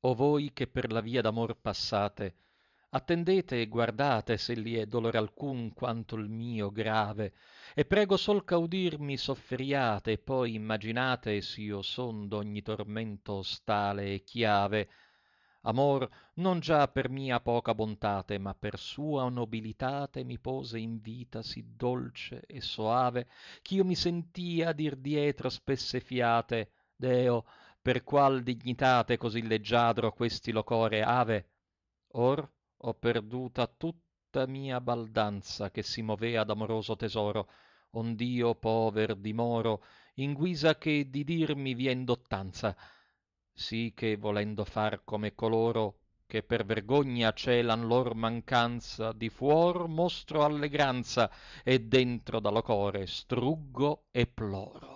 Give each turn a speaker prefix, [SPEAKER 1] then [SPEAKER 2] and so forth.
[SPEAKER 1] O voi che per la via d'amor passate, attendete e guardate se li è dolore alcun quanto il mio grave, e prego sol ch'audirmi soffriate, e poi immaginate s'io son d'ogni tormento ostale e chiave. Amor non già per mia poca bontate, ma per sua nobilitate mi pose in vita sì dolce e soave, ch'io mi sentia dir dietro spesse fiate, Deo, per qual dignitate così leggiadro questi locore ave? Or ho perduta tutta mia baldanza che si movea d'amoroso tesoro, ond'io pover dimoro in guisa che di dir mi vien dottanza, sì che volendo far come coloro che per vergogna celan lor mancanza, di fuor mostro allegranza e dentro da locore struggo e ploro.